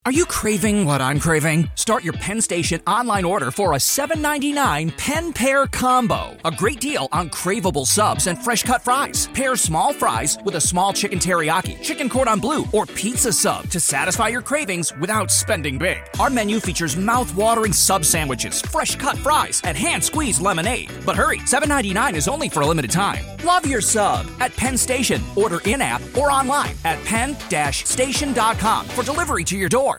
Are you craving what I'm craving? Start your Penn Station online order for a $7.99 Penn Pair Combo. A great deal on craveable subs and fresh cut fries. Pair small fries with a small chicken teriyaki, chicken cordon bleu, or pizza sub to satisfy your cravings without spending big. Our menu features mouth-watering sub sandwiches, fresh cut fries, and hand-squeezed lemonade. But hurry, $7.99 is only for a limited time. Love your sub at Penn Station. Order in-app or online at penn-station.com for delivery to your door.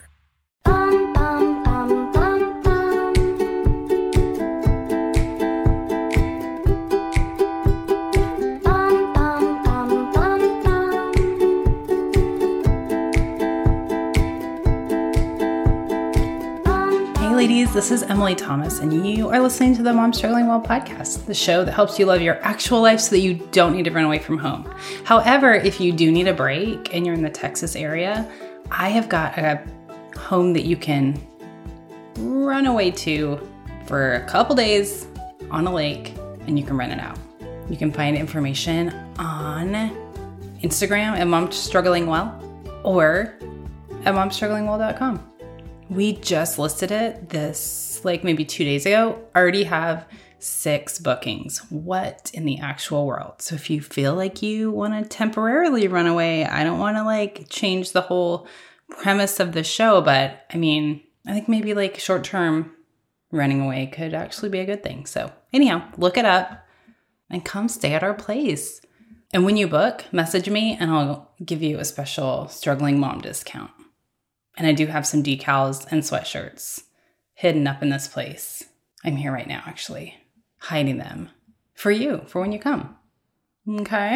Ladies, this is Emily Thomas, and you are listening to the Mom Struggling Well podcast, the show that helps you love your actual life so that you don't need to run away from home. However, if you do need a break and you're in the Texas area, I have got a home that you can run away to for a couple days on a lake, and you can rent it out. You can find information on Instagram at Mom Struggling Well or at momstrugglingwell.com. We just listed it this, maybe 2 days ago. Already have 6 bookings. What in the actual world? So if you feel like you want to temporarily run away, I don't want to change the whole premise of the show, but I think maybe short-term running away could actually be a good thing. So anyhow, look it up and come stay at our place. And when you book, message me and I'll give you a special Struggling Mom discount. And I do have some decals and sweatshirts hidden up in this place. I'm here right now, actually, hiding them for you, for when you come. Okay?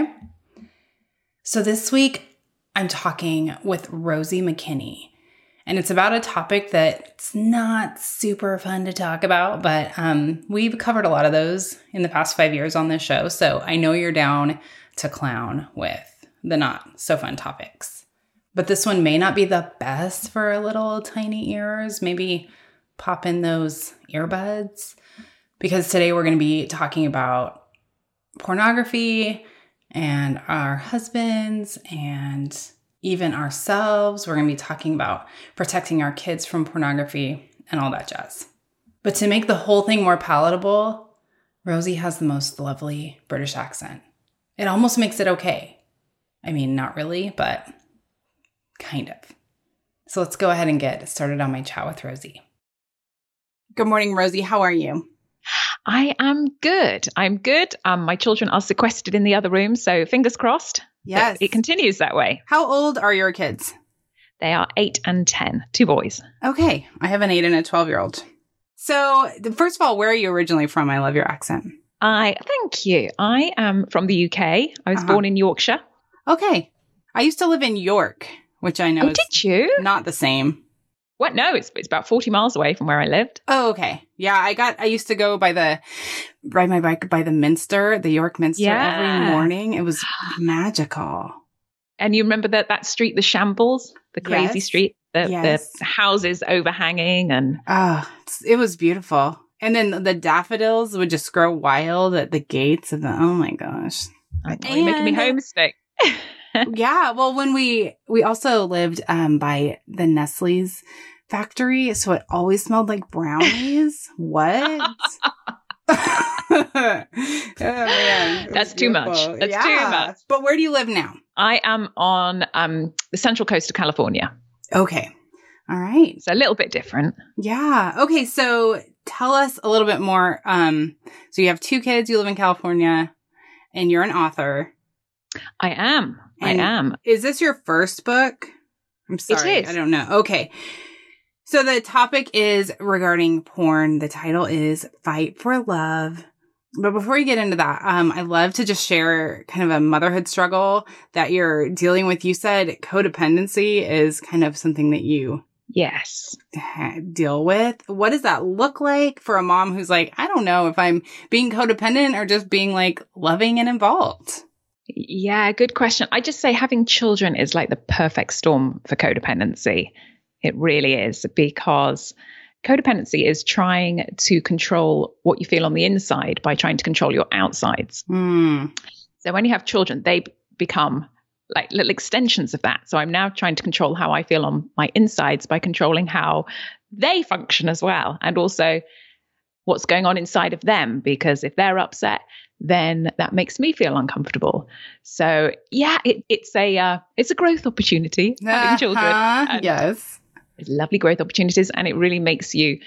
So this week, I'm talking with Rosie McKinney. And it's about a topic that's not super fun to talk about, but we've covered a lot of those in the past 5 years on this show. So I know you're down to clown with the not so fun topics. But this one may not be the best for little tiny ears. Maybe pop in those earbuds. Because today we're going to be talking about pornography and our husbands and even ourselves. We're going to be talking about protecting our kids from pornography and all that jazz. But to make the whole thing more palatable, Rosie has the most lovely British accent. It almost makes it okay. Not really, but kind of. So let's go ahead and get started on my chat with Rosie. Good morning, Rosie. How are you? I am good. I'm good. My children are sequestered in the other room, so fingers crossed. Yes. It continues that way. How old are your kids? They are 8 and 10, 2 boys. Okay. I have an 8 and a 12-year-old. So first of all, where are you originally from? I love your accent. Thank you. I am from the UK. I was born in Yorkshire. Okay. I used to live in York, which I know is did you? Not the same. What? No, it's about 40 miles away from where I lived. Oh, okay. Yeah, I used to go ride my bike by the Minster, the York Minster every morning. It was magical. And you remember that street, the Shambles, the crazy street, the houses overhanging and... it was beautiful. And then the daffodils would just grow wild at the gates of oh my gosh. You're making me homesick. Yeah, well, when we also lived by the Nestle's factory, so it always smelled like brownies. What? Oh man, that's too much. That's too much. But where do you live now? I am on the central coast of California. Okay, all right. It's a little bit different. Yeah. Okay, so tell us a little bit more. So you have 2 kids. You live in California, and you're an author. I am. Is this your first book? I'm sorry. It is. I don't know. Okay. So the topic is regarding porn. The title is Fight for Love. But before you get into that, I love to just share kind of a motherhood struggle that you're dealing with. You said codependency is kind of something that you deal with. What does that look like for a mom who's like, I don't know if I'm being codependent or just being loving and involved? Yeah, good question. I just say having children is like the perfect storm for codependency. It really is, because codependency is trying to control what you feel on the inside by trying to control your outsides. So when you have children, they become like little extensions of that. So I'm now trying to control how I feel on my insides by controlling how they function as well. And also what's going on inside of them, because if they're upset, then that makes me feel uncomfortable. So yeah, it's a growth opportunity having children. Yes. It's lovely growth opportunities, and it really makes you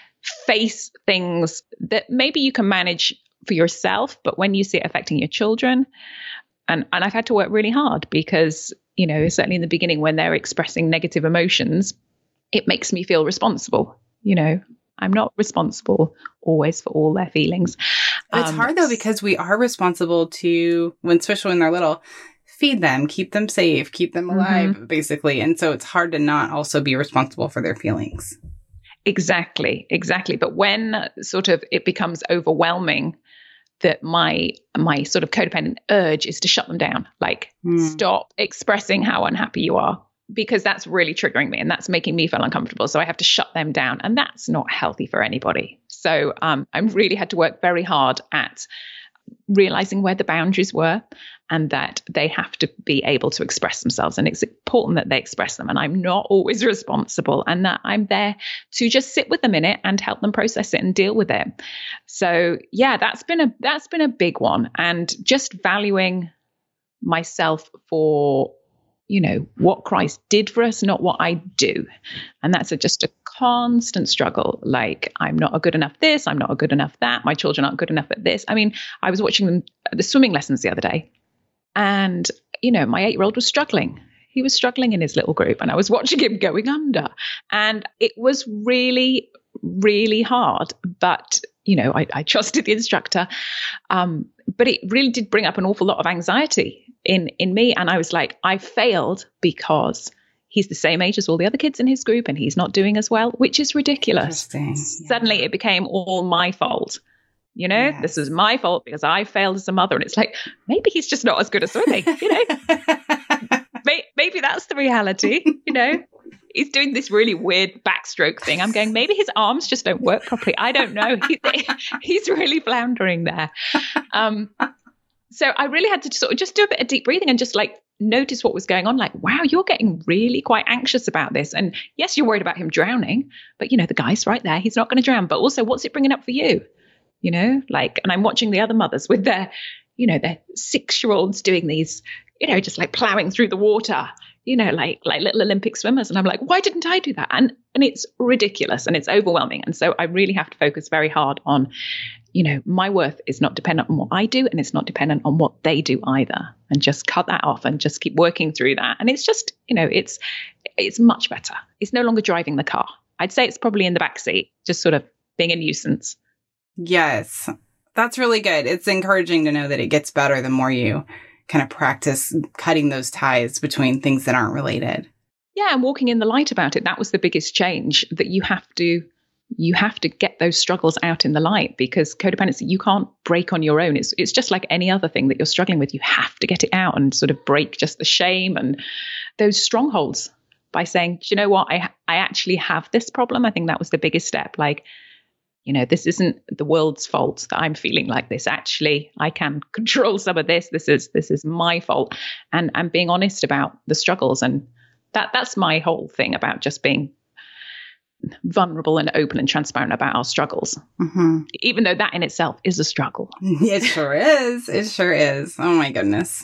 face things that maybe you can manage for yourself, but when you see it affecting your children, and I've had to work really hard because, you know, certainly in the beginning when they're expressing negative emotions, it makes me feel responsible. You know, I'm not responsible always for all their feelings. It's hard though, because we are responsible to, especially when they're little, feed them, keep them safe, keep them alive, basically. And so it's hard to not also be responsible for their feelings. Exactly. But when sort of it becomes overwhelming, that my sort of codependent urge is to shut them down, like stop expressing how unhappy you are, because that's really triggering me and that's making me feel uncomfortable. So I have to shut them down, and that's not healthy for anybody. So I really had to work very hard at realizing where the boundaries were and that they have to be able to express themselves. And it's important that they express them. And I'm not always responsible, and that I'm there to just sit with them in it and help them process it and deal with it. So yeah, that's been a big one. And just valuing myself for, you know, what Christ did for us, not what I do. And that's just a constant struggle. Like, I'm not a good enough this, I'm not a good enough that, my children aren't good enough at this. I mean, I was watching them, the swimming lessons the other day, and, you know, my 8-year-old was struggling. He was struggling in his little group, and I was watching him going under. And it was really, really hard. But, you know, I trusted the instructor. But it really did bring up an awful lot of anxiety in me. And I was like, I failed because he's the same age as all the other kids in his group and he's not doing as well, which is ridiculous. Yeah. Suddenly it became all my fault. You know, yes. This is my fault because I failed as a mother. And it's like, maybe he's just not as good at swimming, you know. Maybe that's the reality, you know. He's doing this really weird backstroke thing. I'm going, maybe his arms just don't work properly. I don't know. He's really floundering there. So I really had to sort of just do a bit of deep breathing and just like notice what was going on. Like, wow, you're getting really quite anxious about this. And yes, you're worried about him drowning, but you know, the guy's right there. He's not going to drown. But also, what's it bringing up for you? You know, like, and I'm watching the other mothers with their, you know, their 6-year-olds doing these, you know, just like plowing through the water, you know, like little Olympic swimmers. And I'm like, why didn't I do that? And it's ridiculous and it's overwhelming. And so I really have to focus very hard on, you know, my worth is not dependent on what I do, and it's not dependent on what they do either. And just cut that off and just keep working through that. And it's just, you know, it's much better. It's no longer driving the car. I'd say it's probably in the back seat, just sort of being a nuisance. Yes, that's really good. It's encouraging to know that it gets better the more you kind of practice cutting those ties between things that aren't related. Yeah, and walking in the light about it. That was the biggest change, that you have to get those struggles out in the light, because codependency, you can't break on your own. It's just like any other thing that you're struggling with. You have to get it out and sort of break just the shame and those strongholds by saying, do you know what? I actually have this problem. I think that was the biggest step. Like, you know, this isn't the world's fault that I'm feeling like this. Actually, I can control some of this. This is my fault. And I'm being honest about the struggles. And that's my whole thing about just being vulnerable and open and transparent about our struggles, even though that in itself is a struggle. It sure is. It sure is. Oh my goodness.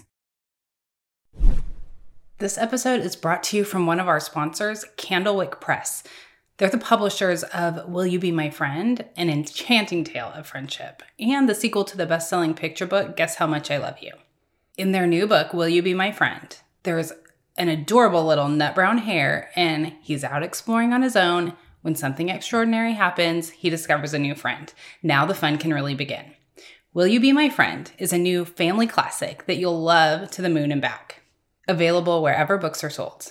This episode is brought to you from one of our sponsors, Candlewick Press. They're the publishers of Will You Be My Friend? An Enchanting Tale of Friendship, and the sequel to the best-selling picture book, Guess How Much I Love You. In their new book, Will You Be My Friend?, there's an adorable little nut brown hare, and he's out exploring on his own. When something extraordinary happens, he discovers a new friend. Now the fun can really begin. Will You Be My Friend is a new family classic that you'll love to the moon and back. Available wherever books are sold.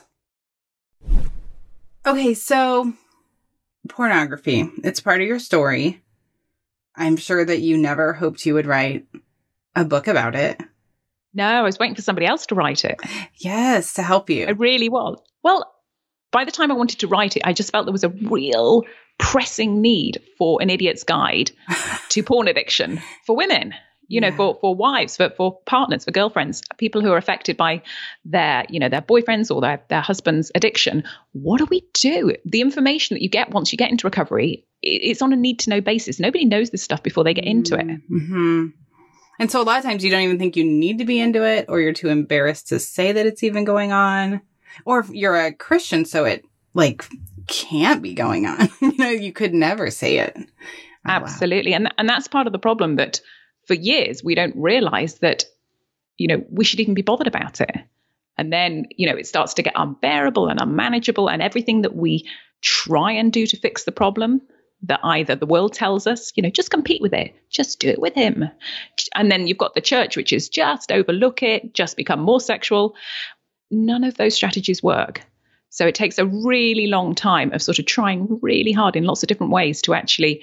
Okay, so pornography. It's part of your story. I'm sure that you never hoped you would write a book about it. No, I was waiting for somebody else to write it. Yes, to help you. I really was. Well, by the time I wanted to write it, I just felt there was a real pressing need for an idiot's guide to porn addiction for women. you know, for wives, for partners, for girlfriends, people who are affected by their boyfriends or their husband's addiction. What do we do? The information that you get once you get into recovery, it's on a need to know basis. Nobody knows this stuff before they get into it. Mm-hmm. And so a lot of times you don't even think you need to be into it, or you're too embarrassed to say that it's even going on, or if you're a Christian, so it like can't be going on. You could never say it. Absolutely. Wow. And that's part of the problem, that for years, we don't realize that, we should even be bothered about it. And then, it starts to get unbearable and unmanageable, and everything that we try and do to fix the problem, that either the world tells us, just compete with it, just do it with him. And then you've got the church, which is just overlook it, just become more sexual. None of those strategies work. So it takes a really long time of sort of trying really hard in lots of different ways to actually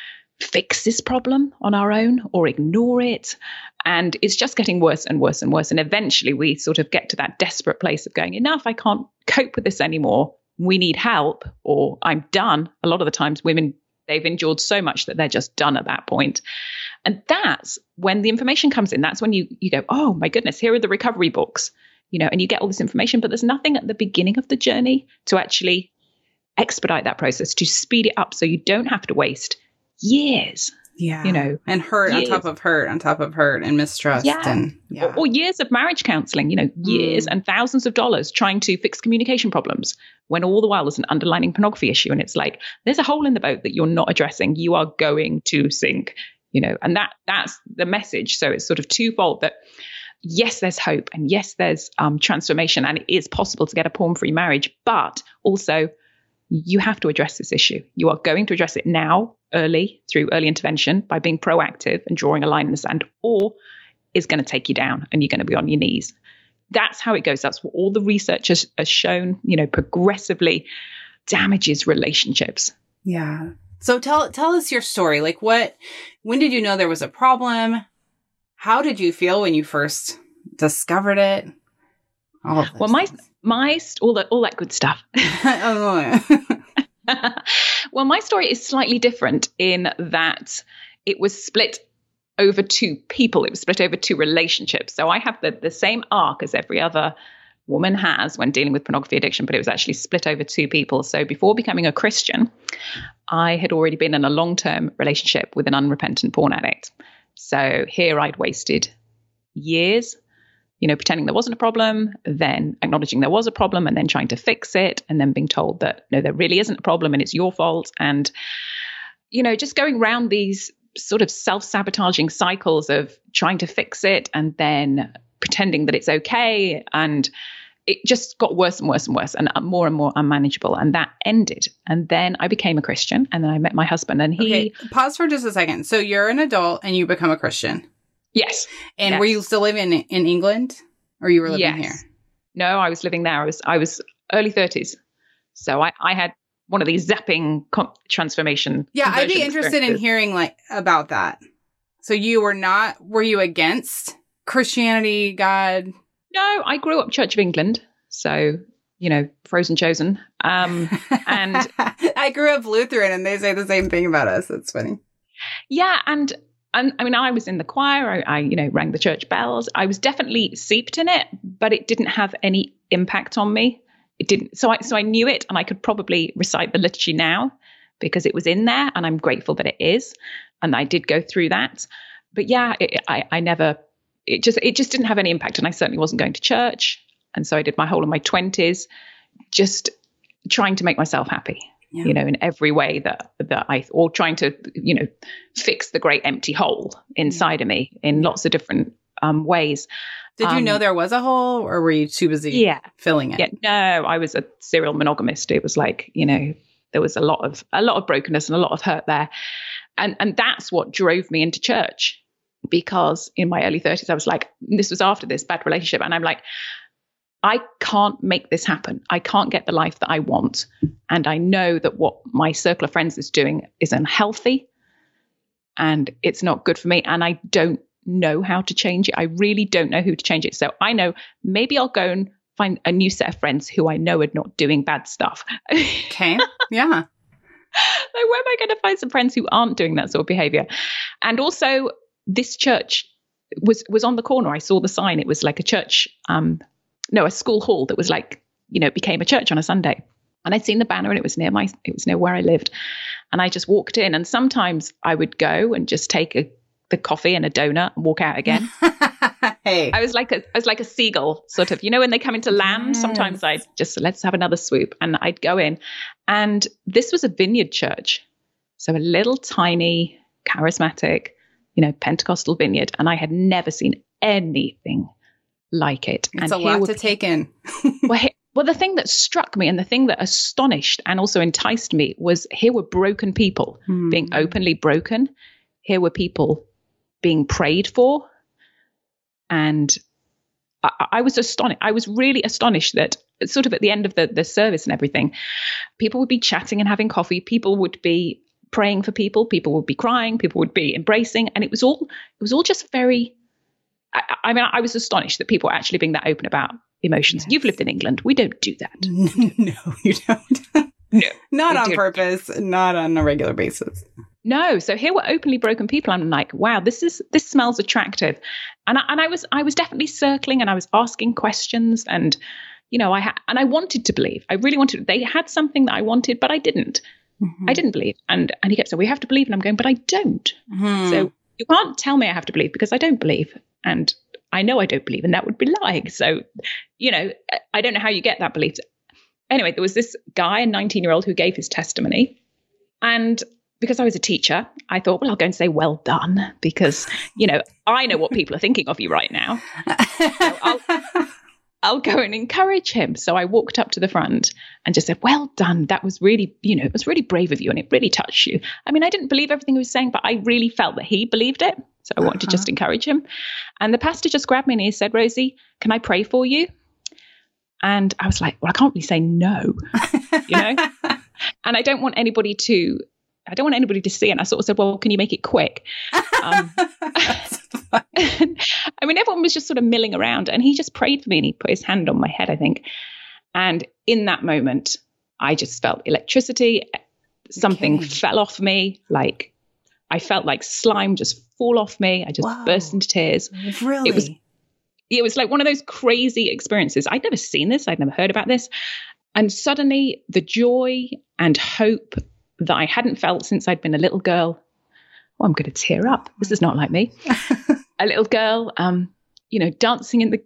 fix this problem on our own or ignore it. And it's just getting worse and worse and worse. And eventually we sort of get to that desperate place of going, enough, I can't cope with this anymore. We need help, or I'm done. A lot of the times women, they've endured so much that they're just done at that point. And that's when the information comes in. That's when you go, oh my goodness, here are the recovery books, and you get all this information, but there's nothing at the beginning of the journey to actually expedite that process, to speed it up so you don't have to waste years. Yeah. And hurt years. on top of hurt and mistrust. Yeah. Or years of marriage counseling, years and thousands of dollars trying to fix communication problems, when all the while there's an underlying pornography issue. And it's like, there's a hole in the boat that you're not addressing. You are going to sink, and that's the message. So it's sort of twofold, that yes, there's hope, and yes, there's transformation, and it is possible to get a porn-free marriage, but also you have to address this issue. You are going to address it now, early, through early intervention, by being proactive and drawing a line in the sand, or it's going to take you down and you're going to be on your knees. That's how it goes. That's what all the research has shown, progressively damages relationships. Yeah. So tell us your story. Like when did you know there was a problem? How did you feel when you first discovered it? Well, all that good stuff. Well, my story is slightly different in that it was split over two people. It was split over two relationships. So I have the same arc as every other woman has when dealing with pornography addiction, but it was actually split over two people. So before becoming a Christian, I had already been in a long-term relationship with an unrepentant porn addict. So here I'd wasted years, pretending there wasn't a problem, then acknowledging there was a problem, and then trying to fix it, and then being told that, no, there really isn't a problem and it's your fault. And, just going around these sort of self-sabotaging cycles of trying to fix it and then pretending that it's okay. And it just got worse and worse and worse and more unmanageable. And that ended. And then I became a Christian, and then I met my husband, and he... Okay, pause for just a second. So you're an adult and you become a Christian. Yes. And yes. Were you still living in England, or you were living here? No, I was living there. I was early 30s. So I had one of these zapping transformation. Yeah, I'd be interested in hearing about that. So were you against Christianity, God? No, I grew up Church of England. So, frozen chosen. And I grew up Lutheran, and they say the same thing about us. That's funny. Yeah. And I mean, I was in the choir. I rang the church bells. I was definitely seeped in it, but it didn't have any impact on me. It didn't. So I knew it, and I could probably recite the liturgy now because it was in there, and I'm grateful that it is. And I did go through that. But yeah, it just didn't have any impact. And I certainly wasn't going to church. And so I did my whole of my 20s just trying to make myself happy. Yeah. In every way or trying to, fix the great empty hole inside of me in lots of different ways. Did you know there was a hole, or were you too busy filling it? Yeah, no, I was a serial monogamist. It was like, there was a lot of brokenness and a lot of hurt there. And that's what drove me into church, because in my early 30s, I was like, this was after this bad relationship. And I'm like, I can't make this happen. I can't get the life that I want. And I know that what my circle of friends is doing is unhealthy, and it's not good for me. And I don't know how to change it. I really don't know who to change it. So I know maybe I'll go and find a new set of friends who I know are not doing bad stuff. Okay. Yeah. Like, where am I going to find some friends who aren't doing that sort of behavior? And also, this church was on the corner. I saw the sign. It was like a church, a school hall that was like, became a church on a Sunday. And I'd seen the banner, and it was near where I lived. And I just walked in, and sometimes I would go and just take the coffee and a donut and walk out again. Hey, I was like a seagull, sort of, when they come into land, yes. Sometimes I'd just, let's have another swoop, and I'd go in. And this was a vineyard church. So a little tiny, charismatic, Pentecostal vineyard. And I had never seen anything like it. It's a lot to take in. Well, the thing that struck me and the thing that astonished and also enticed me was here were broken people being openly broken. Here were people being prayed for. And I was astonished. I was really astonished that sort of at the end of the service and everything, people would be chatting and having coffee. People would be praying for people. People would be crying. People would be embracing. And it was all just very, I was astonished that people were actually being that open about emotions. Yes. You've lived in England. We don't do that. No, you don't. No. Not on purpose, not on a regular basis. No. So here were openly broken people. I'm like, wow, this smells attractive. And I was definitely circling, and I was asking questions, and, I wanted to believe. I really wanted. They had something that I wanted, but I didn't. Mm-hmm. I didn't believe. And he kept saying, we have to believe. And I'm going, but I don't. Mm-hmm. So you can't tell me I have to believe, because I don't believe. And I know I don't believe, and that would be lying. So, I don't know how you get that belief. Anyway, there was this guy, a 19-year-old, who gave his testimony. And because I was a teacher, I thought, well, I'll go and say, well done, because, I know what people are thinking of you right now. So I'll go and encourage him. So I walked up to the front and just said, well done. That was really, it was really brave of you, and it really touched you. I mean, I didn't believe everything he was saying, but I really felt that he believed it. So I wanted to just encourage him. And the pastor just grabbed me and he said, Rosie, can I pray for you? And I was like, well, I can't really say no, and I don't want anybody to see. And I sort of said, well, can you make it quick? I mean, everyone was just sort of milling around, and he just prayed for me, and he put his hand on my head, I think. And in that moment, I just felt electricity. Something fell off me. Like I felt like slime just fall off me. I just burst into tears. Really? It was like one of those crazy experiences. I'd never seen this. I'd never heard about this. And suddenly the joy and hope that I hadn't felt since I'd been a little girl. Oh, I'm going to tear up. This is not like me. A little girl, dancing in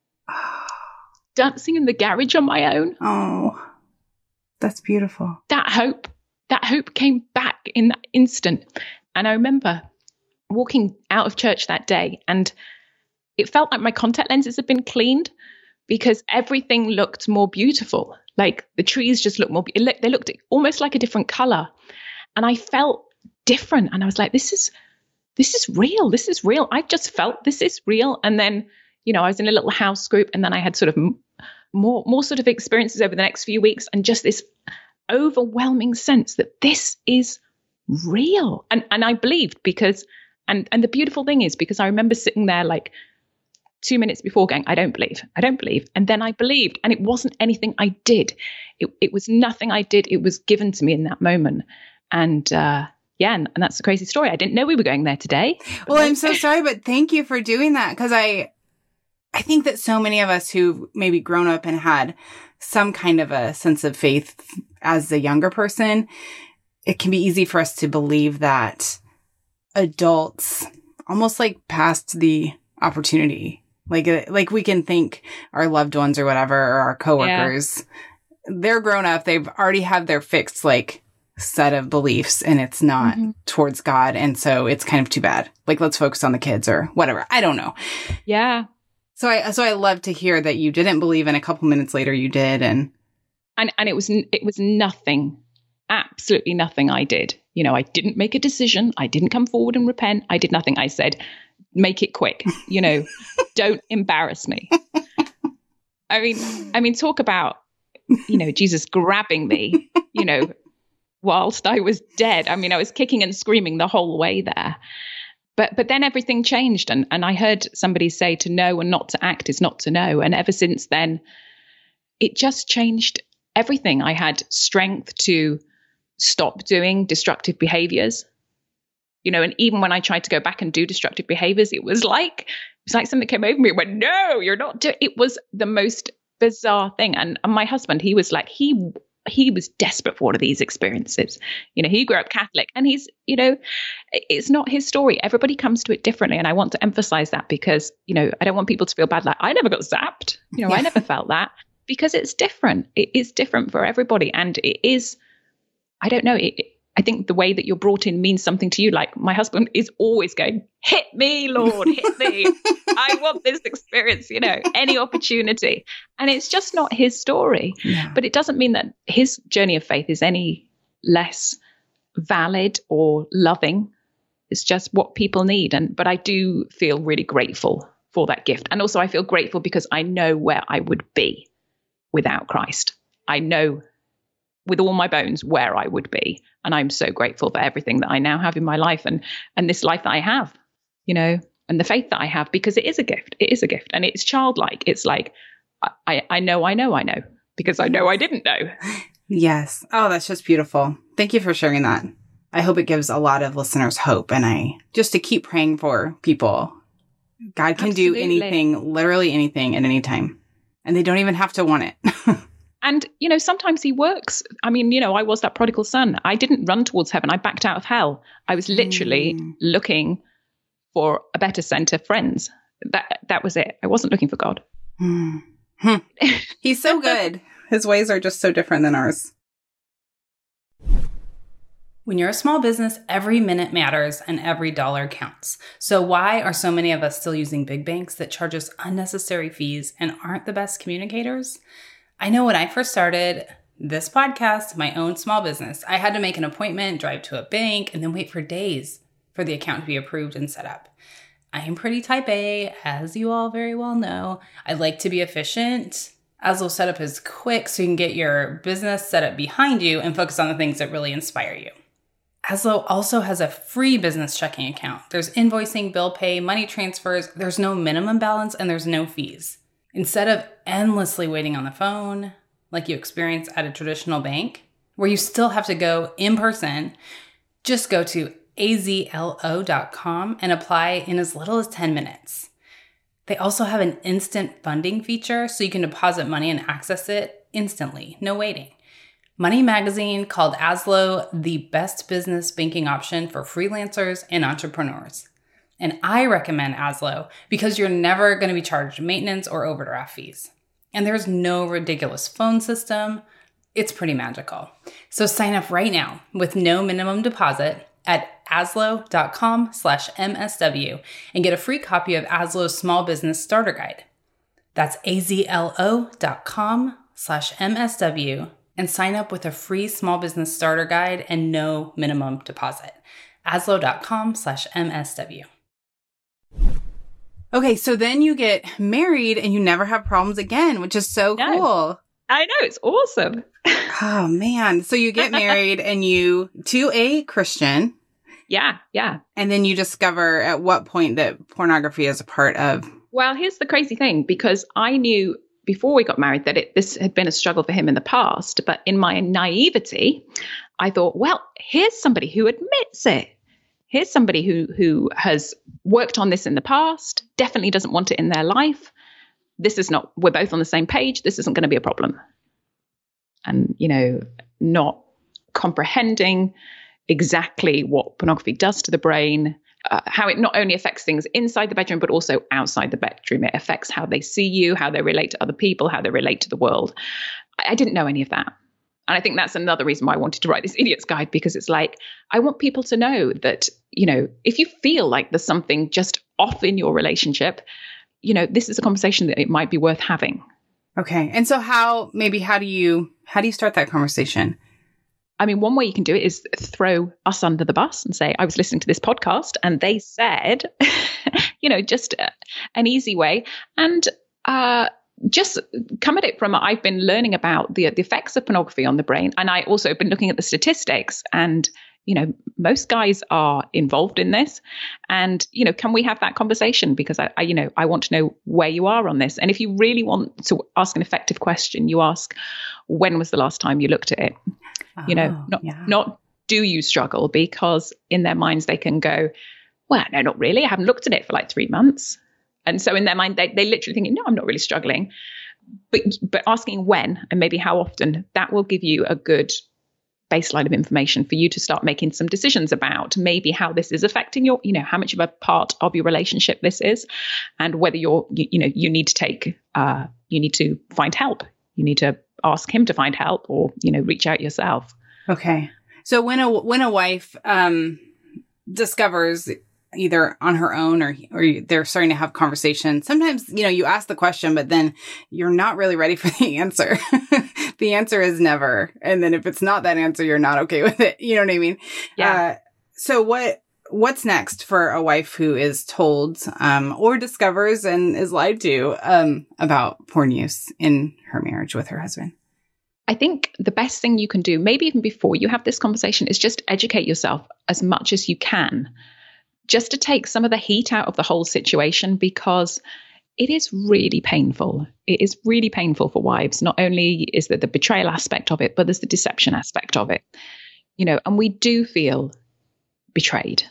the garage on my own. Oh, that's beautiful. That hope came back in that instant. And I remember walking out of church that day, and it felt like my contact lenses had been cleaned, because everything looked more beautiful. Like the trees just looked more, they looked almost like a different color. And I felt different. And I was like, this is real. This is real. I just felt this is real. And then, I was in a little house group, and then I had sort of more sort of experiences over the next few weeks, and just this overwhelming sense that this is real. And I believed, because, and the beautiful thing is, because I remember sitting there like 2 minutes before going, I don't believe. And then I believed, and it wasn't anything I did. It was nothing I did. It was given to me in that moment. And and that's the crazy story. I didn't know we were going there today. Well, I'm so sorry, but thank you for doing that. Because I think that so many of us who've maybe grown up and had some kind of a sense of faith as a younger person, it can be easy for us to believe that adults almost like passed the opportunity. Like we can think our loved ones or whatever, or our coworkers, they're grown up. They've already have their fixed set of beliefs, and it's not towards God. And so it's kind of too bad. Like, let's focus on the kids or whatever. I don't know. Yeah. So I love to hear that you didn't believe, and a couple minutes later you did. And it was nothing, absolutely nothing I did. I didn't make a decision. I didn't come forward and repent. I did nothing. I said, make it quick. Don't embarrass me. I mean, talk about, Jesus grabbing me, whilst I was dead. I mean, I was kicking and screaming the whole way there. But then everything changed. And I heard somebody say to know and not to act is not to know. And ever since then, it just changed everything. I had strength to stop doing destructive behaviors. And even when I tried to go back and do destructive behaviors, it was like something came over me and went, no, you're not doing it. Was the most bizarre thing. And my husband, he was like, he was desperate for one of these experiences. He grew up Catholic, and he's, it's not his story. Everybody comes to it differently. And I want to emphasize that because, I don't want people to feel bad. Like, I never got zapped. I never felt that, because it's different. It is different for everybody. And it is, I don't know. I think the way that you're brought in means something to you. Like, my husband is always going, hit me, Lord, hit me. I want this experience, any opportunity. And it's just not his story. Yeah. But it doesn't mean that his journey of faith is any less valid or loving. It's just what people need. But I do feel really grateful for that gift. And also I feel grateful because I know where I would be without Christ. I know with all my bones where I would be. And I'm so grateful for everything that I now have in my life and this life that I have, and the faith that I have, because it is a gift. It is a gift. And it's childlike. It's like, I know, because I know I didn't know. Yes. Oh, that's just beautiful. Thank you for sharing that. I hope it gives a lot of listeners hope. And just to keep praying for people. God can do anything, literally anything at any time. And they don't even have to want it. And, sometimes he works. I mean, I was that prodigal son. I didn't run towards heaven. I backed out of hell. I was literally looking for a better set of friends. That was it. I wasn't looking for God. He's so good. His ways are just so different than ours. When you're a small business, every minute matters and every dollar counts. So why are so many of us still using big banks that charge us unnecessary fees and aren't the best communicators? I know when I first started this podcast, my own small business, I had to make an appointment, drive to a bank, and then wait for days for the account to be approved and set up. I am pretty type A, as you all very well know. I like to be efficient. Aslo setup is quick so you can get your business set up behind you and focus on the things that really inspire you. Aslo also has a free business checking account. There's invoicing, bill pay, money transfers. There's no minimum balance and there's no fees. Instead of endlessly waiting on the phone, like you experience at a traditional bank, where you still have to go in person, just go to azlo.com and apply in as little as 10 minutes. They also have an instant funding feature, so you can deposit money and access it instantly, no waiting. Money Magazine called Aslo the best business banking option for freelancers and entrepreneurs. And I recommend Aslo because you're never going to be charged maintenance or overdraft fees. And there's no ridiculous phone system. It's pretty magical. So sign up right now with no minimum deposit at aslo.com/MSW and get a free copy of Aslo's Small Business Starter Guide. That's azlo.com/MSW and sign up with a free Small Business Starter Guide and no minimum deposit. aslo.com/MSW. Okay, so then you get married and you never have problems again, which is so cool. I know, it's awesome. Oh, man. So you get married and to a Christian. Yeah. And then you discover at what point that pornography is a part of. Well, here's the crazy thing, because I knew before we got married that this had been a struggle for him in the past. But in my naivety, I thought, well, here's somebody who admits it. Here's somebody who has worked on this in the past, definitely doesn't want it in their life. We're both on the same page. This isn't going to be a problem. And, not comprehending exactly what pornography does to the brain, how it not only affects things inside the bedroom, but also outside the bedroom. It affects how they see you, how they relate to other people, how they relate to the world. I didn't know any of that. And I think that's another reason why I wanted to write this Idiot's Guide, because it's like, I want people to know that, if you feel like there's something just off in your relationship, this is a conversation that it might be worth having. Okay. And so how do you start that conversation? I mean, one way you can do it is throw us under the bus and say, I was listening to this podcast and they said, just an easy way. And, just come at it from, I've been learning about the effects of pornography on the brain. And I also have been looking at the statistics and, most guys are involved in this. And, can we have that conversation? Because I want to know where you are on this. And if you really want to ask an effective question, you ask, when was the last time you looked at it? Not do you struggle? Because in their minds, they can go, well, no, not really. I haven't looked at it for like 3 months. And so in their mind, they literally think, no, I'm not really struggling. But asking when and maybe how often, that will give you a good baseline of information for you to start making some decisions about maybe how this is affecting your, how much of a part of your relationship this is, and whether you need to find help. You need to ask him to find help, or, reach out yourself. Okay. So when a wife discovers either on her own or they're starting to have conversation, sometimes, you ask the question, but then you're not really ready for the answer. The answer is never. And then if it's not that answer, you're not okay with it. You know what I mean? Yeah. So what's next for a wife who is told, or discovers and is lied to, about porn use in her marriage with her husband? I think the best thing you can do, maybe even before you have this conversation, is just educate yourself as much as you can, just to take some of the heat out of the whole situation, because it is really painful. It is really painful for wives. Not only is there the betrayal aspect of it, but there's the deception aspect of it. And we do feel betrayed,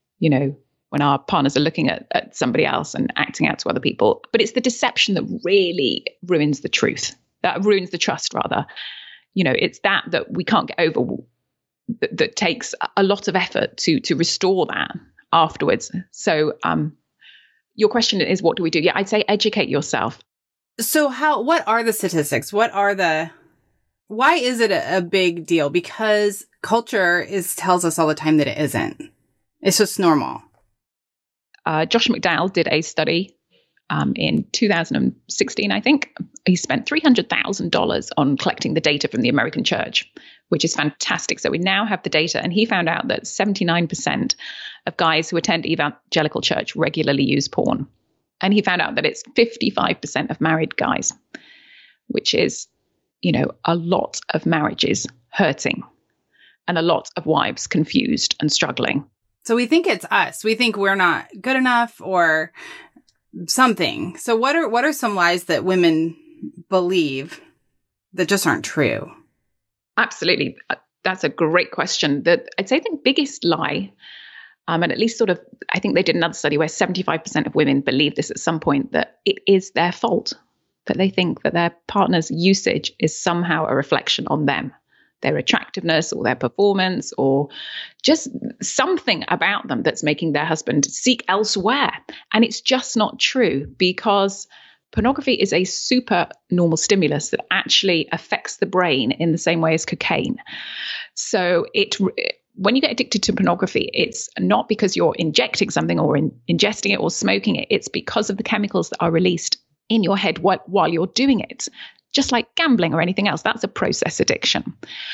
when our partners are looking at somebody else and acting out to other people. But it's the deception that really ruins the truth, that ruins the trust, rather. It's that we can't get over, that takes a lot of effort to restore that afterwards. So your question is, what do we do? Yeah, I'd say educate yourself. So what are the statistics? Why is it a big deal? Because culture tells us all the time that it isn't. It's just normal. Josh McDowell did a study in 2016, I think. He spent $300,000 on collecting the data from the American church, which is fantastic. So we now have the data, and he found out that 79% of guys who attend evangelical church regularly use porn. And he found out that it's 55% of married guys, which is, a lot of marriages hurting and a lot of wives confused and struggling. So we think it's us. We think we're not good enough or something. So what are some lies that women believe that just aren't true? Absolutely. That's a great question. I'd say the biggest lie, and at least I think they did another study where 75% of women believe this at some point, that it is their fault, that they think that their partner's usage is somehow a reflection on them, their attractiveness or their performance, or just something about them that's making their husband seek elsewhere. And it's just not true, because pornography is a super normal stimulus that actually affects the brain in the same way as cocaine. So when you get addicted to pornography, it's not because you're injecting something or ingesting it or smoking it. It's because of the chemicals that are released in your head while you're doing it. Just like gambling or anything else, that's a process addiction.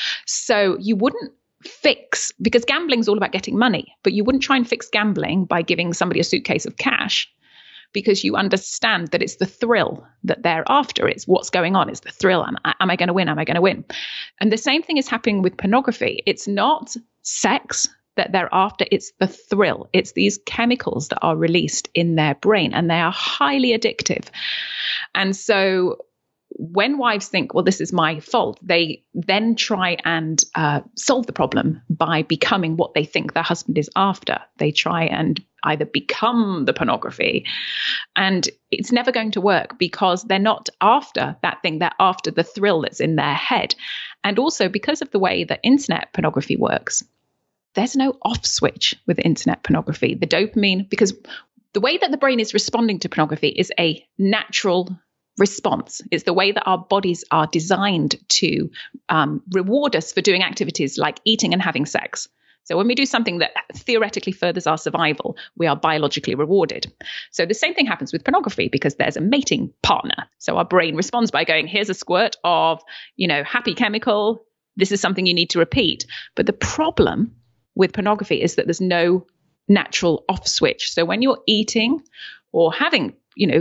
So you wouldn't because gambling is all about getting money, but you wouldn't try and fix gambling by giving somebody a suitcase of cash, because you understand that it's the thrill that they're after. It's what's going on. It's the thrill. Am I going to win? Am I going to win? And the same thing is happening with pornography. It's not sex that they're after. It's the thrill. It's these chemicals that are released in their brain, and they are highly addictive. And so when wives think, well, this is my fault, they then try and solve the problem by becoming what they think their husband is after. They try and either become the pornography, and it's never going to work, because they're not after that thing. They're after the thrill that's in their head. And also, because of the way that internet pornography works, there's no off switch with internet pornography. The dopamine, because the way that the brain is responding to pornography is a natural response. It's the way that our bodies are designed to reward us for doing activities like eating and having sex. So when we do something that theoretically furthers our survival, we are biologically rewarded. So the same thing happens with pornography, because there's a mating partner. So our brain responds by going, here's a squirt of, happy chemical. This is something you need to repeat. But the problem with pornography is that there's no natural off switch. So when you're eating or having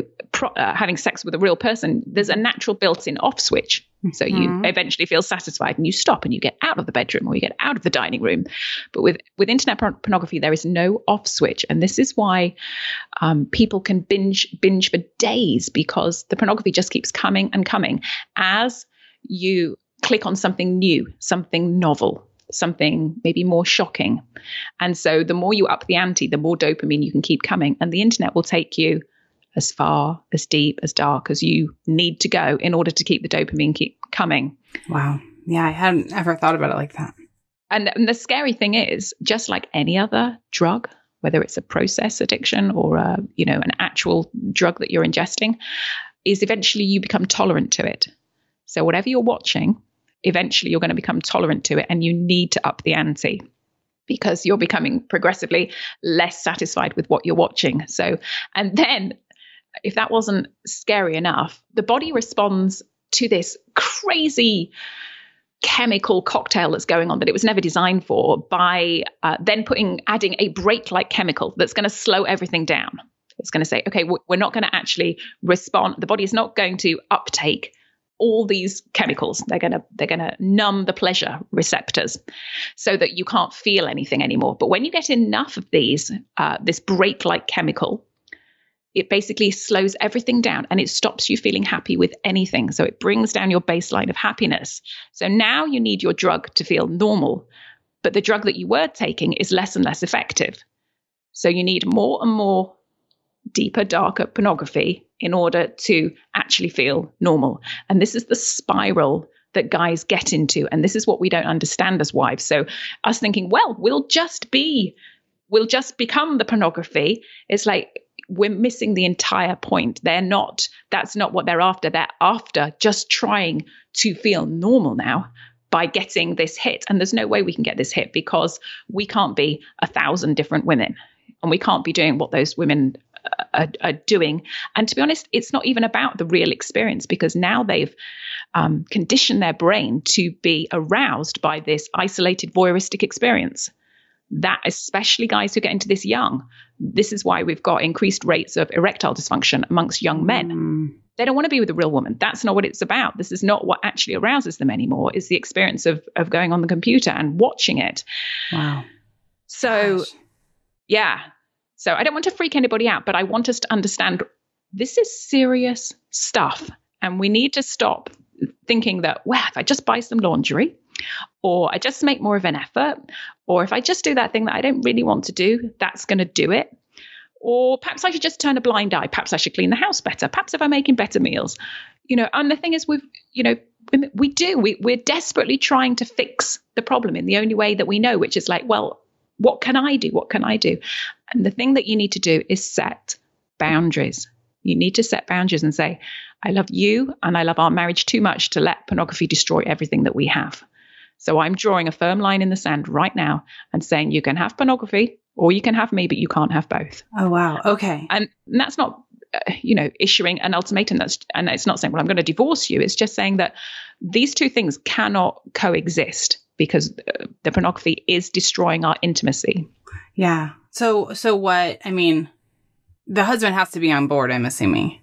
sex with a real person, there's a natural built-in off switch. So you eventually feel satisfied and you stop and you get out of the bedroom or you get out of the dining room. But with internet pornography, there is no off switch. And this is why people can binge for days, because the pornography just keeps coming and coming as you click on something new, something novel. something maybe more shocking. And so the more you up the ante, the more dopamine you can keep coming. And the internet will take you as far, as deep, as dark as you need to go in order to keep the dopamine keep coming. Wow. Yeah, I hadn't ever thought about it like that. And the scary thing is, just like any other drug, whether it's a process addiction or an actual drug that you're ingesting, is eventually you become tolerant to it. So whatever you're watching, eventually you're going to become tolerant to it, and you need to up the ante because you're becoming progressively less satisfied with what you're watching. So, and then if that wasn't scary enough, the body responds to this crazy chemical cocktail that's going on that it was never designed for by then adding a brake-like chemical that's going to slow everything down. It's going to say, okay, we're not going to actually respond. The body is not going to uptake all these chemicals. They're going to numb the pleasure receptors so that you can't feel anything anymore. But when you get enough of these, this brake-like chemical, it basically slows everything down and it stops you feeling happy with anything. So it brings down your baseline of happiness. So now you need your drug to feel normal, but the drug that you were taking is less and less effective. So you need more and more deeper, darker pornography in order to actually feel normal. And this is the spiral that guys get into. And this is what we don't understand as wives. So us thinking, well, we'll just become the pornography. It's like, we're missing the entire point. That's not what they're after. They're after just trying to feel normal now by getting this hit. And there's no way we can get this hit because we can't be 1,000 different women and we can't be doing what those women are doing. And to be honest, it's not even about the real experience because now they've conditioned their brain to be aroused by this isolated voyeuristic experience. That, especially guys who get into this young, this is why we've got increased rates of erectile dysfunction amongst young men. They don't want to be with a real woman. That's not what it's about. This is not what actually arouses them anymore. It's the experience of going on the computer and watching it. Wow. So, Gosh. Yeah. So I don't want to freak anybody out, but I want us to understand this is serious stuff. And we need to stop thinking that, well, if I just buy some laundry, or I just make more of an effort, or if I just do that thing that I don't really want to do, that's going to do it. Or perhaps I should just turn a blind eye. Perhaps I should clean the house better. Perhaps if I'm making better meals, and the thing is we're desperately trying to fix the problem in the only way that we know, which is like, well, what can I do? What can I do? And the thing that you need to do is set boundaries. You need to set boundaries and say, I love you and I love our marriage too much to let pornography destroy everything that we have. So I'm drawing a firm line in the sand right now and saying you can have pornography or you can have me, but you can't have both. Oh, wow. Okay. And that's not, issuing an ultimatum. And it's not saying, well, I'm going to divorce you. It's just saying that these two things cannot coexist because the pornography is destroying our intimacy. Yeah. So what, the husband has to be on board, I'm assuming.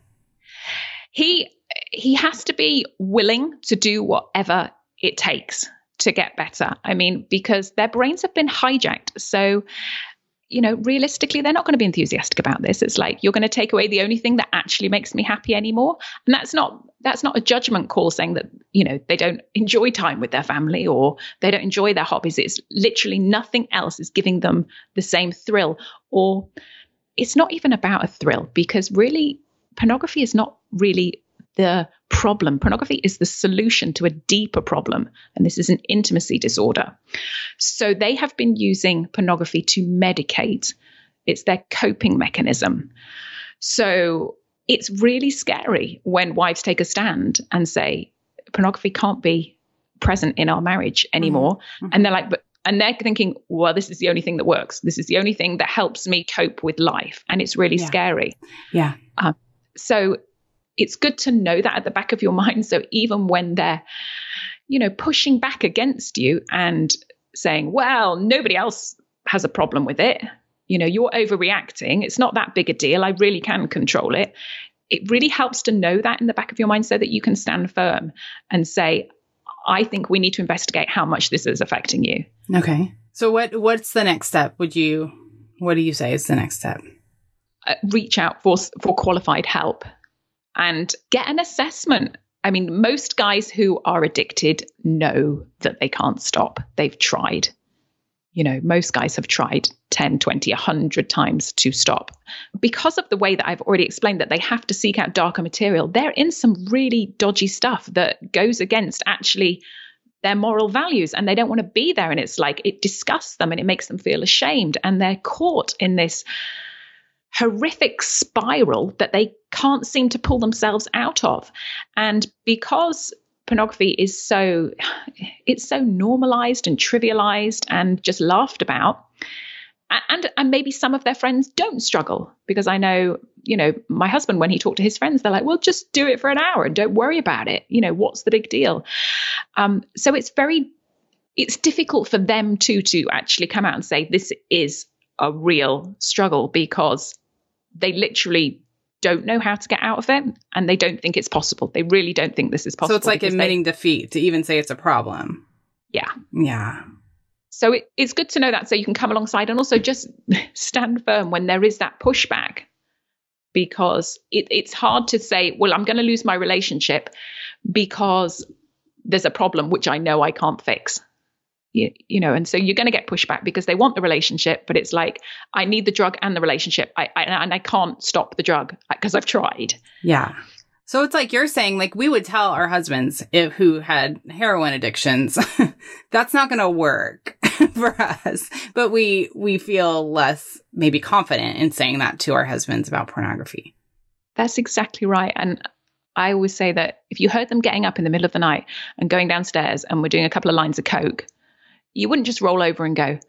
He has to be willing to do whatever it takes to get better. Because their brains have been hijacked. So, realistically, they're not going to be enthusiastic about this. It's like, you're going to take away the only thing that actually makes me happy anymore. And that's not a judgment call saying that, they don't enjoy time with their family or they don't enjoy their hobbies. It's literally nothing else is giving them the same thrill. Or it's not even about a thrill because really pornography is not really the problem. Pornography is the solution to a deeper problem. And this is an intimacy disorder. So they have been using pornography to medicate. It's their coping mechanism. So it's really scary when wives take a stand and say, pornography can't be present in our marriage anymore. Mm-hmm. And they're like, and they're thinking, well, this is the only thing that works. This is the only thing that helps me cope with life. And it's really scary. Yeah. So it's good to know that at the back of your mind. So even when they're, pushing back against you and saying, well, nobody else has a problem with it. You're overreacting. It's not that big a deal. I really can control it. It really helps to know that in the back of your mind so that you can stand firm and say, I think we need to investigate how much this is affecting you. Okay. So what's the next step? What do you say is the next step? Reach out for qualified help and get an assessment I mean, most guys who are addicted know that they can't stop. They've tried. You know, most guys have tried 10, 20, 100 times to stop. Because of the way that I've already explained that they have to seek out darker material, they're in some really dodgy stuff that goes against actually their moral values, and they don't want to be there. And it's like, it disgusts them and it makes them feel ashamed. And they're caught in this horrific spiral that they can't seem to pull themselves out of. And because pornography is so normalized and trivialized and just laughed about, and maybe some of their friends don't struggle, because I know, you know, my husband, when he talked to his friends, they're like, well, just do it for an hour and don't worry about it. You know, what's the big deal? So it's difficult for them to actually come out and say this is a real struggle, because they literally don't know how to get out of it, and they don't think it's possible. They really don't think this is possible. So it's like admitting defeat to even say it's a problem. Yeah. Yeah. So it's good to know that, so you can come alongside and also just stand firm when there is that pushback, because it's hard to say, well, I'm going to lose my relationship because there's a problem which I know I can't fix. You know, and so you're going to get pushback because they want the relationship, but it's like, I need the drug and the relationship, and I can't stop the drug because I've tried. Yeah. So it's like you're saying, like, we would tell our husbands who had heroin addictions, that's not going to work for us. But we feel less maybe confident in saying that to our husbands about pornography. That's exactly right. And I always say that if you heard them getting up in the middle of the night and going downstairs and we're doing a couple of lines of coke, you wouldn't just roll over and go,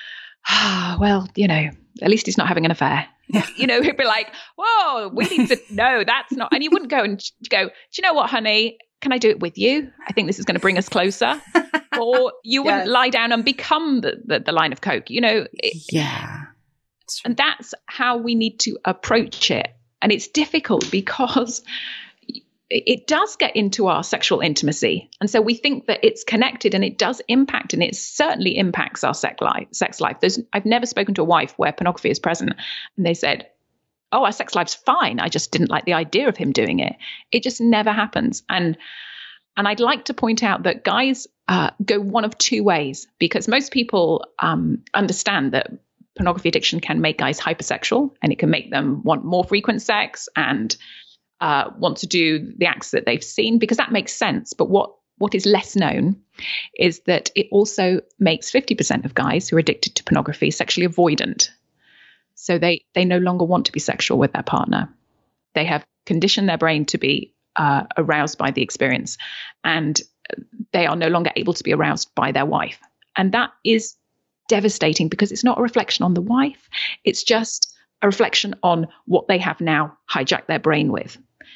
well, you know, at least he's not having an affair. You know, he'd be like, whoa, we need to, no, that's not. And you wouldn't go and go, do you know what, honey, can I do it with you? I think this is going to bring us closer. Or you wouldn't lie down and become the line of coke, you know. Yeah. And that's how we need to approach it. And it's difficult because it does get into our sexual intimacy. And so we think that it's connected, and it does impact, and it certainly impacts our sex life. I've never spoken to a wife where pornography is present and they said, oh, our sex life's fine, I just didn't like the idea of him doing it. It just never happens. And I'd like to point out that guys go one of two ways, because most people understand that pornography addiction can make guys hypersexual, and it can make them want more frequent sex and want to do the acts that they've seen, because that makes sense. But what is less known is that it also makes 50% of guys who are addicted to pornography sexually avoidant. So they no longer want to be sexual with their partner. They have conditioned their brain to be aroused by the experience, and they are no longer able to be aroused by their wife. And that is devastating, because it's not a reflection on the wife. It's just a reflection on what they have now hijacked their brain with.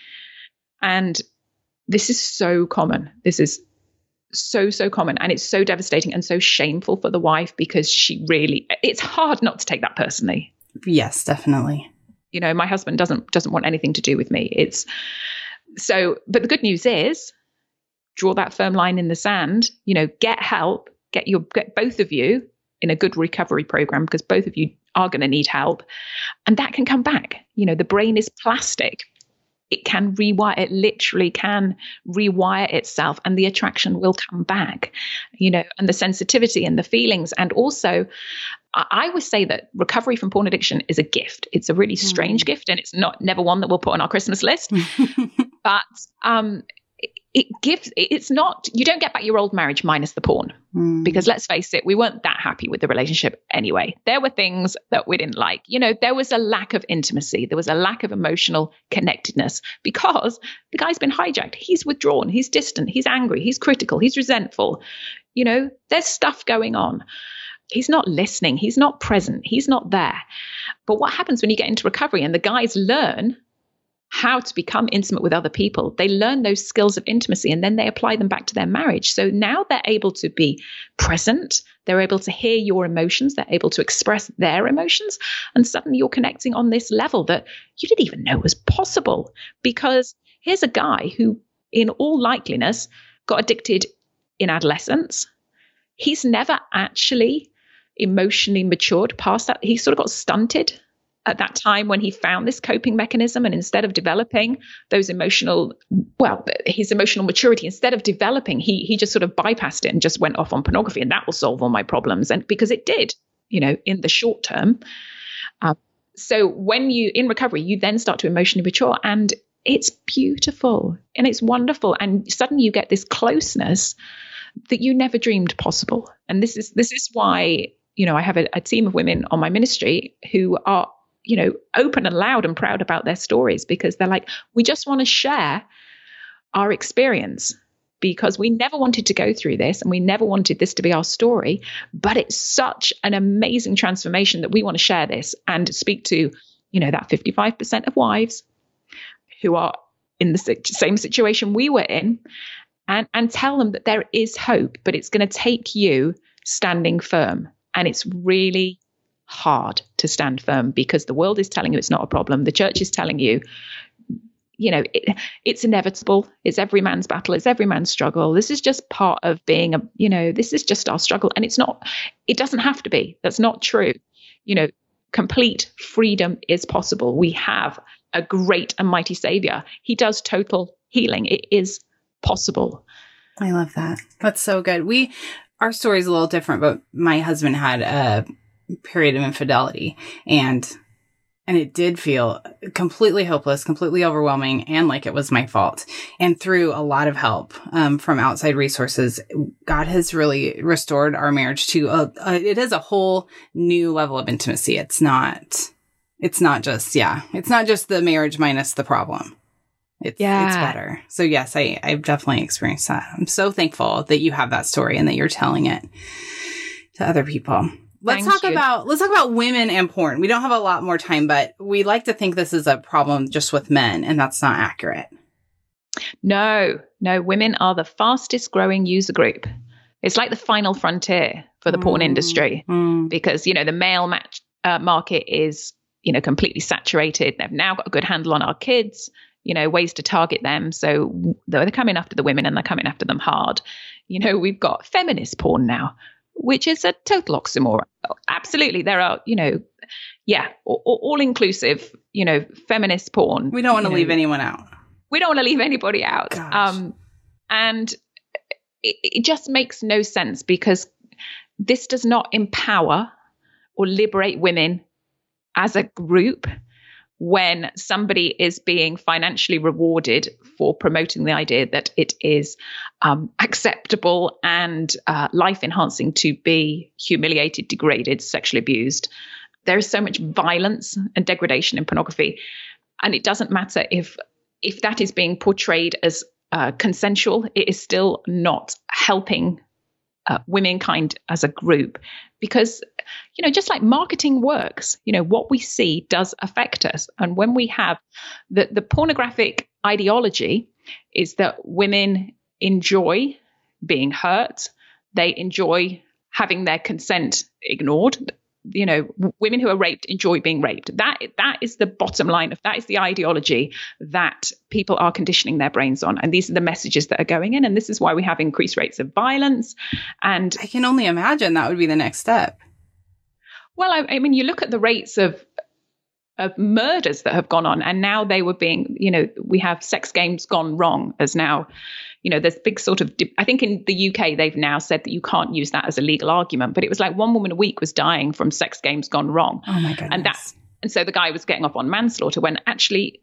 And this is so common. This is so common. And it's so devastating and so shameful for the wife, because it's hard not to take that personally. Yes, definitely. You know, my husband doesn't want anything to do with me. But the good news is, draw that firm line in the sand, you know, get help, get both of you in a good recovery program, because both of you are going to need help. And that can come back. You know, the brain is plastic. It can rewire, it literally can rewire itself, and the attraction will come back, you know, and the sensitivity and the feelings. And also, I would say that recovery from porn addiction is a gift. It's a really strange gift, and it's never one that we'll put on our Christmas list. But it's not, you don't get back your old marriage minus the porn, because let's face it, we weren't that happy with the relationship anyway. There were things that we didn't like. You know, there was a lack of intimacy. There was a lack of emotional connectedness, because the guy's been hijacked. He's withdrawn. He's distant. He's angry. He's critical. He's resentful. You know, there's stuff going on. He's not listening. He's not present. He's not there. But what happens when you get into recovery and the guys learn how to become intimate with other people? They learn those skills of intimacy, and then they apply them back to their marriage. So now they're able to be present. They're able to hear your emotions. They're able to express their emotions. And suddenly you're connecting on this level that you didn't even know was possible. Because here's a guy who, in all likeliness, got addicted in adolescence. He's never actually emotionally matured past that. He sort of got stunted at that time when he found this coping mechanism, and instead of developing his emotional maturity, instead of developing, he just sort of bypassed it and just went off on pornography, and that will solve all my problems. And because it did, in the short term. So when in recovery, you then start to emotionally mature, and it's beautiful and it's wonderful. And suddenly you get this closeness that you never dreamed possible. And this is why, I have a team of women on my ministry who are, open and loud and proud about their stories, because they're like, we just want to share our experience, because we never wanted to go through this and we never wanted this to be our story. But it's such an amazing transformation that we want to share this and speak to, that 55% of wives who are in the same situation we were in, and tell them that there is hope, but it's going to take you standing firm. And it's really hard to stand firm, because the world is telling you it's not a problem. The church is telling you, it's inevitable. It's every man's battle. It's every man's struggle. This is just part of being this is just our struggle. And it doesn't have to be. That's not true. Complete freedom is possible. We have a great and mighty Savior. He does total healing. It is possible. I love that. That's so good. Our story is a little different, but my husband had a period of infidelity, and it did feel completely hopeless, completely overwhelming, and like it was my fault. And through a lot of help from outside resources, God has really restored our marriage to it is a whole new level of intimacy. It's not just the marriage minus the problem. It's better. So yes, I've definitely experienced that. I'm so thankful that you have that story and that you're telling it to other people. Let's talk about women and porn. We don't have a lot more time, but we like to think this is a problem just with men, and that's not accurate. No, women are the fastest growing user group. It's like the final frontier for the porn industry, because, the male market is, completely saturated. They've now got a good handle on our kids, ways to target them. So they're coming after the women, and they're coming after them hard. We've got feminist porn now, which is a total oxymoron. Absolutely. There are, all inclusive, feminist porn. We don't want to leave anyone out. We don't want to leave anybody out. Gosh. And it just makes no sense, because this does not empower or liberate women as a group when somebody is being financially rewarded for promoting the idea that it is acceptable and life-enhancing to be humiliated, degraded, sexually abused. There is so much violence and degradation in pornography, and it doesn't matter if that is being portrayed as consensual. It is still not helping womankind as a group, because just like marketing works, what we see does affect us. And when we have the pornographic ideology is that women enjoy being hurt, they enjoy having their consent ignored. Women who are raped enjoy being raped. That is the bottom line that is the ideology that people are conditioning their brains on. And these are the messages that are going in. And this is why we have increased rates of violence. And I can only imagine that would be the next step. Well, I mean, you look at the rates of murders that have gone on, and now they were being, we have sex games gone wrong as now, there's big sort of, I think in the UK, they've now said that you can't use that as a legal argument, but it was like one woman a week was dying from sex games gone wrong. Oh my goodness. And so the guy was getting off on manslaughter when actually,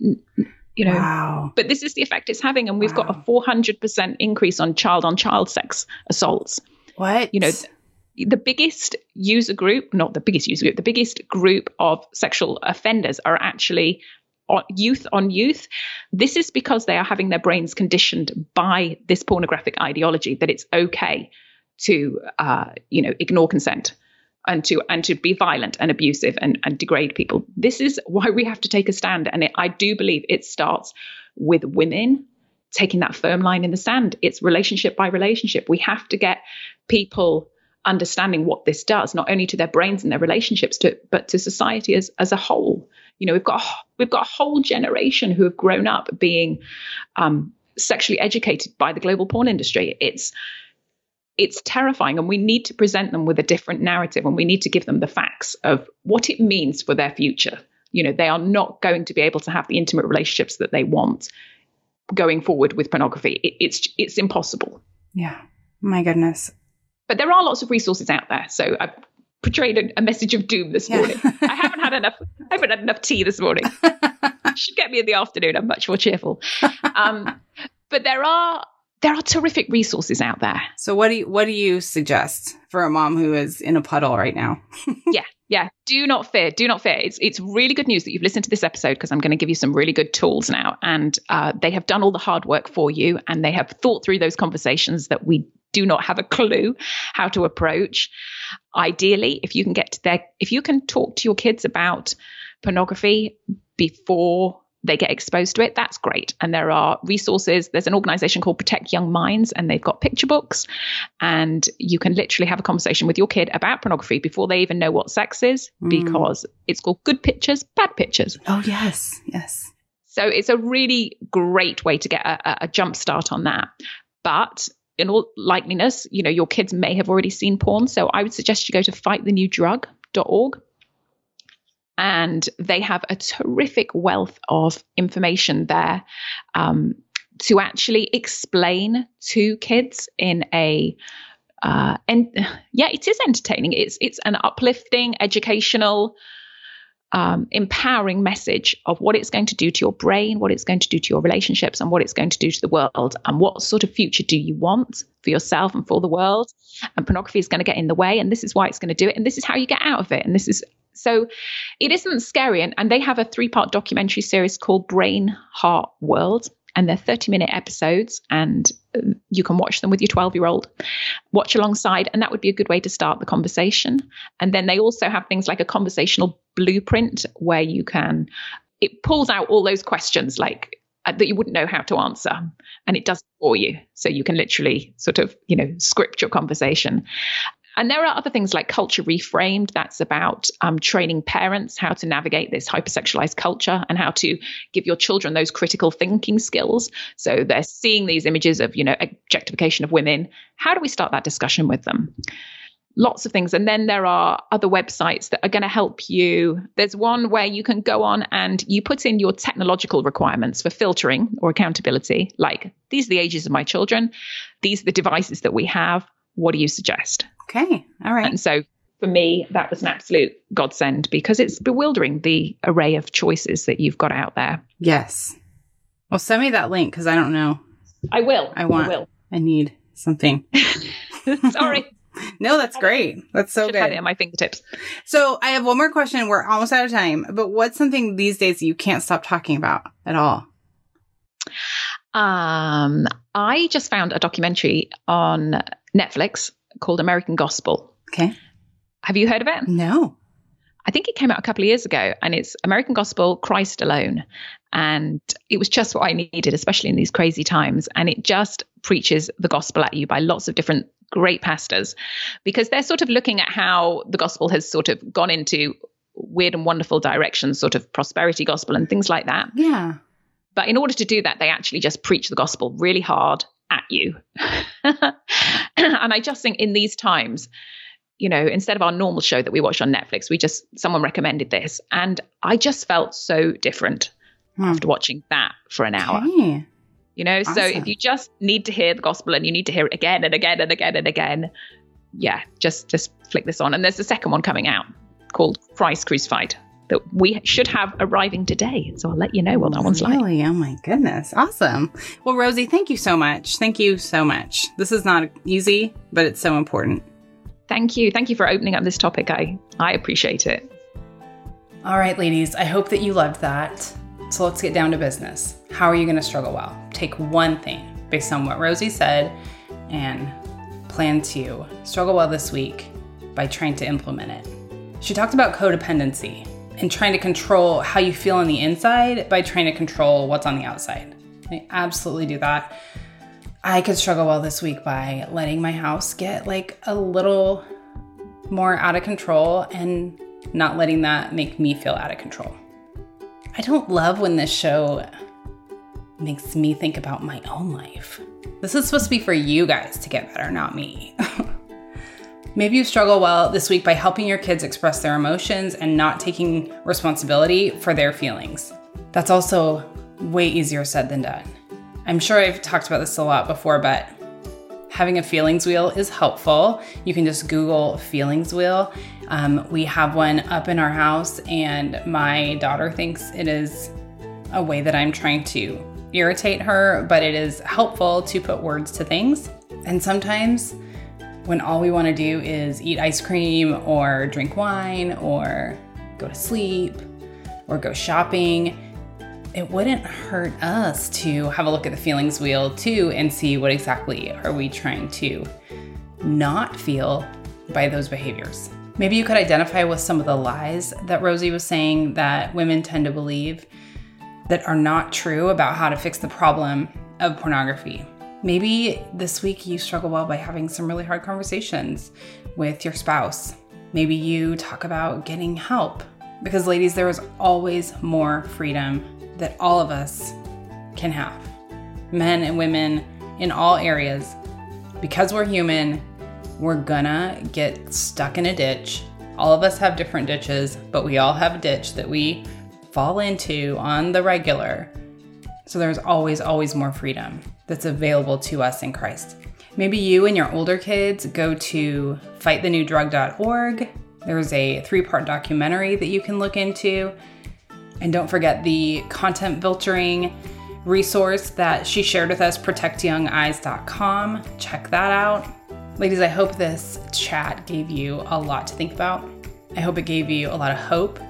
wow. But this is the effect it's having. And we've got a 400% increase on child sex assaults. What? The biggest user group, not the biggest user group, the biggest group of sexual offenders are actually youth on youth. This is because they are having their brains conditioned by this pornographic ideology that it's okay to, ignore consent and to be violent and abusive and degrade people. This is why we have to take a stand. And I do believe it starts with women taking that firm line in the sand. It's relationship by relationship. We have to get people understanding what this does, not only to their brains and their relationships, but to society as a whole. We've got a whole generation who have grown up being sexually educated by the global porn industry. It's terrifying, and we need to present them with a different narrative, and we need to give them the facts of what it means for their future. They are not going to be able to have the intimate relationships that they want going forward with pornography. It's impossible. Yeah. My goodness. But there are lots of resources out there. So I've portrayed a message of doom this morning. I haven't had enough tea this morning. Should get me in the afternoon. I'm much more cheerful. But there are terrific resources out there. So what do you suggest for a mom who is in a puddle right now? Yeah. Do not fear. It's really good news that you've listened to this episode, because I'm going to give you some really good tools now. And they have done all the hard work for you, and they have thought through those conversations that we do not have a clue how to approach. Ideally, if you can talk to your kids about pornography before they get exposed to it, that's great. And there are resources. There's an organization called Protect Young Minds, and they've got picture books, and you can literally have a conversation with your kid about pornography before they even know what sex is, because it's called Good Pictures, Bad Pictures. Oh, yes. So it's a really great way to get a jump start on that. But in all likeliness, your kids may have already seen porn. So I would suggest you go to fightthenewdrug.org. And they have a terrific wealth of information there to actually explain to kids in it is entertaining. It's an uplifting, educational, empowering message of what it's going to do to your brain, what it's going to do to your relationships, and what it's going to do to the world, and what sort of future do you want for yourself and for the world. And pornography is going to get in the way, and this is why it's going to do it, and this is how you get out of it. And so it isn't scary. And they have a 3-part documentary series called Brain, Heart, World. And they're 30-minute episodes, and you can watch them with your 12-year-old. Watch alongside, and that would be a good way to start the conversation. And then they also have things like a conversational blueprint where it pulls out all those questions like that you wouldn't know how to answer, and it does it for you. So you can literally sort of, script your conversation. And there are other things like Culture Reframed. That's about training parents how to navigate this hypersexualized culture and how to give your children those critical thinking skills. So they're seeing these images of, objectification of women. How do we start that discussion with them? Lots of things. And then there are other websites that are going to help you. There's one where you can go on and you put in your technological requirements for filtering or accountability. Like, these are the ages of my children. These are the devices that we have. What do you suggest? Okay. All right. And so for me, that was an absolute godsend, because it's bewildering, the array of choices that you've got out there. Yes. Well, send me that link, because I don't know. I will. I need something. Sorry. No, that's great. That's so good. Have it at my fingertips. So I have one more question. We're almost out of time, but what's something these days you can't stop talking about at all? I just found a documentary on Netflix called American Gospel. Okay. Have you heard of it? No. I think it came out a couple of years ago, and it's American Gospel, Christ Alone. And it was just what I needed, especially in these crazy times. And it just preaches the gospel at you by lots of different great pastors, because they're sort of looking at how the gospel has sort of gone into weird and wonderful directions, sort of prosperity gospel and things like that. Yeah. But in order to do that, they actually just preach the gospel really hard at you. And I just think in these times, instead of our normal show that we watch on Netflix, someone recommended this. And I just felt so different after watching that for an hour. Okay. Awesome. So if you just need to hear the gospel and you need to hear it again and again and again and again, just flick this on. And there's a second one coming out called Christ Crucified that we should have arriving today. So I'll let you know what that one's like. Really? Oh my goodness. Awesome. Well, Rosie, thank you so much. Thank you so much. This is not easy, but it's so important. Thank you. Thank you for opening up this topic. I appreciate it. All right, ladies, I hope that you loved that. So let's get down to business. How are you going to struggle well? Take one thing based on what Rosie said and plan to struggle well this week by trying to implement it. She talked about codependency and trying to control how you feel on the inside by trying to control what's on the outside. I absolutely do that. I could struggle well this week by letting my house get a little more out of control and not letting that make me feel out of control. I don't love when this show makes me think about my own life. This is supposed to be for you guys to get better, not me. Maybe you struggle well this week by helping your kids express their emotions and not taking responsibility for their feelings. That's also way easier said than done. I'm sure I've talked about this a lot before, but having a feelings wheel is helpful. You can just Google feelings wheel. We have one up in our house, and my daughter thinks it is a way that I'm trying to irritate her, but it is helpful to put words to things. And sometimes when all we want to do is eat ice cream or drink wine or go to sleep or go shopping, it wouldn't hurt us to have a look at the feelings wheel too and see what exactly are we trying to not feel by those behaviors. Maybe you could identify with some of the lies that Rosie was saying that women tend to believe that are not true about how to fix the problem of pornography. Maybe this week you struggle well by having some really hard conversations with your spouse. Maybe you talk about getting help, because ladies, there is always more freedom that all of us can have. Men and women in all areas. Because we're human, we're gonna get stuck in a ditch. All of us have different ditches, but we all have a ditch that we fall into on the regular. So there's always more freedom that's available to us in Christ. Maybe you and your older kids go to fightthenewdrug.org. There's a 3-part documentary that you can look into. And don't forget the content filtering resource that she shared with us, protectyoungeyes.com. Check that out. Ladies, I hope this chat gave you a lot to think about. I hope it gave you a lot of hope,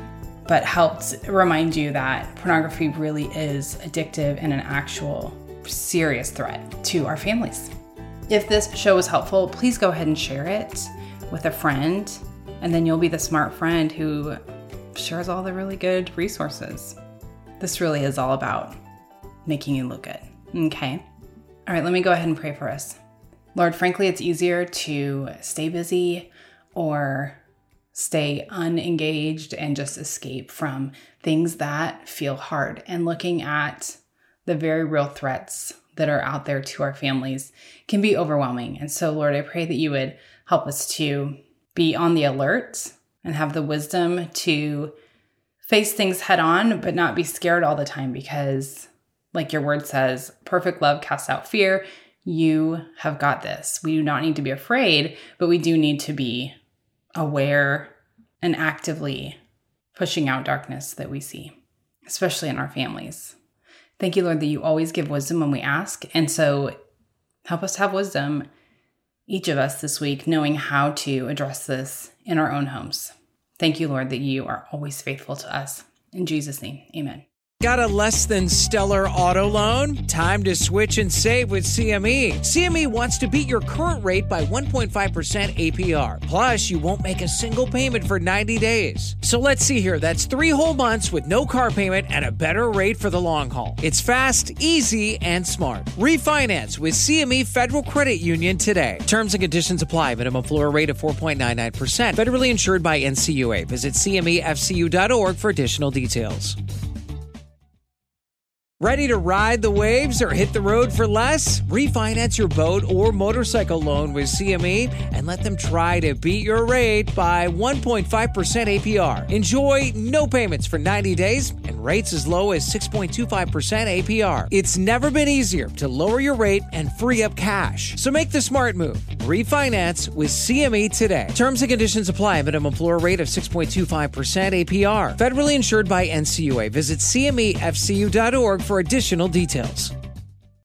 but helped remind you that pornography really is addictive and an actual serious threat to our families. If this show was helpful, please go ahead and share it with a friend, and then you'll be the smart friend who shares all the really good resources. This really is all about making you look good. Okay? All right, let me go ahead and pray for us. Lord, frankly, it's easier to stay busy or stay unengaged and just escape from things that feel hard. And looking at the very real threats that are out there to our families can be overwhelming. And so, Lord, I pray that you would help us to be on the alert and have the wisdom to face things head on, but not be scared all the time, because like your word says, perfect love casts out fear. You have got this. We do not need to be afraid, but we do need to be aware and actively pushing out darkness that we see, especially in our families. Thank you, Lord, that you always give wisdom when we ask. And so help us have wisdom, each of us this week, knowing how to address this in our own homes. Thank you, Lord, that you are always faithful to us. In Jesus' name, amen. Got a less than stellar auto loan? Time to switch and save with CME. CME wants to beat your current rate by 1.5% APR. Plus, you won't make a single payment for 90 days. So let's see here. That's 3 whole months with no car payment and a better rate for the long haul. It's fast, easy, and smart. Refinance with CME Federal Credit Union today. Terms and conditions apply. Minimum floor rate of 4.99%. Federally insured by NCUA. Visit CMEFCU.org for additional details. Ready to ride the waves or hit the road for less? Refinance your boat or motorcycle loan with CME and let them try to beat your rate by 1.5% APR. Enjoy no payments for 90 days and rates as low as 6.25% APR. It's never been easier to lower your rate and free up cash. So make the smart move. Refinance with CME today. Terms and conditions apply. Minimum floor rate of 6.25% APR. Federally insured by NCUA. Visit CMEFCU.org for additional details.